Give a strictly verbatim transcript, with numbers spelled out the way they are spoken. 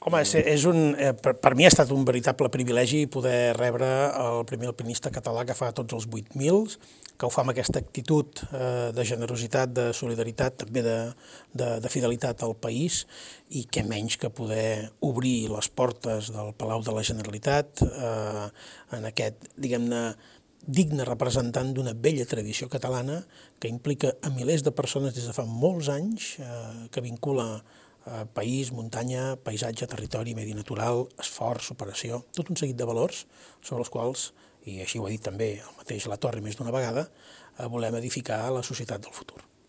Home, és un, per, per mi ha estat un veritable privilegi poder rebre el primer alpinista català que fa tots els vuit mil, que ho fa amb aquesta actitud eh, de generositat, de solidaritat, també de, de, de fidelitat al país, i què menys que poder obrir les portes del Palau de la Generalitat eh, en aquest, diguem-ne, digne representant d'una vella tradició catalana que implica a milers de persones des de fa molts anys, eh, que vincula eh, país, muntanya, paisatge, territori, medi natural, esforç, superació, tot un seguit de valors sobre els quals, i així ho ha dit també el mateix La Torre més d'una vegada, eh, volem edificar la societat del futur.